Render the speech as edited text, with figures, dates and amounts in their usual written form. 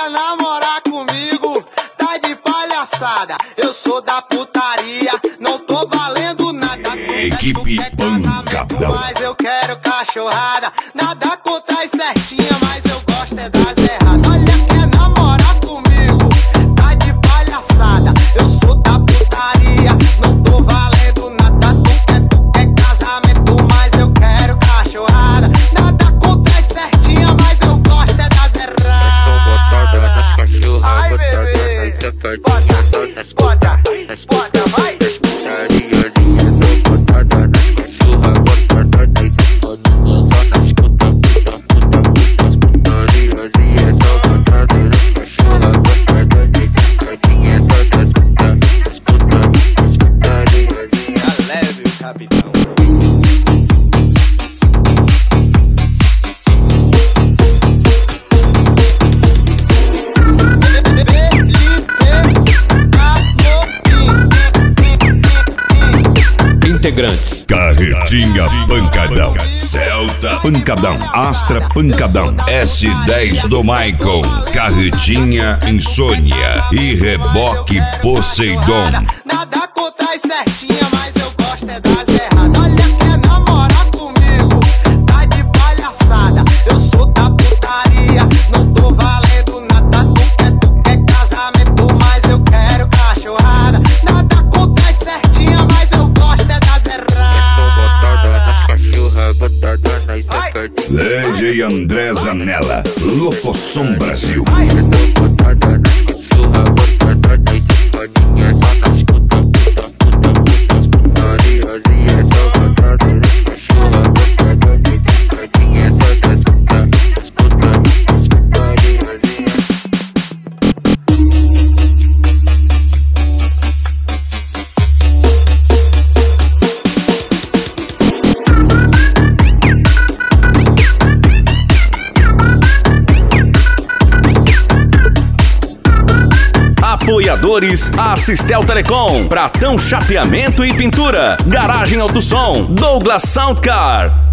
quer namorar comigo, tá de palhaçada. Eu sou da putaria, não tô valendo nada. Equipe Pancadão. Mas eu quero cachorrada. Nada contra as certinhas, mas eu gosto é das erradas. Olha, quer namorar comigo, tá de palhaçada. Eu sou da putaria, não tô valendo nada. Tu quer casamento, mas eu quero cachorrada. Nada contra as certinhas, mas eu gosto é das erradas. Eu tô botada nas cachorras, Ai, botada bebê. nas safadinhas, só nas Bota, vai. putariazinhas. Sou botada nas cachorras, botada nas safadinhas, só nas putariazinhas. Sou botada nas cachorras, botada nas safadinhas, só nas putariazinhas. Tá leve, capitão. Integrantes: Carretinha Pancadão, Celta Pancadão, Astra Pancadão, S10 do Maicon, Carretinha Insônia e Reboque Poseidon. Nada contra as certinhas, mas eu gosto é das erradas. Olha, quer namorar comigo, tá de palhaçada. Eu sou da putaria, não tô valendo nada. Tu quer casamento, mas eu quero cachorrada. Nada contra as certinhas, mas eu gosto é das Sou botada nas erradas. cachorras, botada nas safadinhas. DJ André Zanella, Locosom Brasil. Sou botada nas cachorras, botada nas safadinhas, só nas putariazinhas. Sou botada nas cachorras, botada nas safadinhas, só nas putariazinhas. Apoiadores: Assistel Telecom, Pratão Chapeamento e Pintura, Garagem Auto Som, Douglas Soundcar.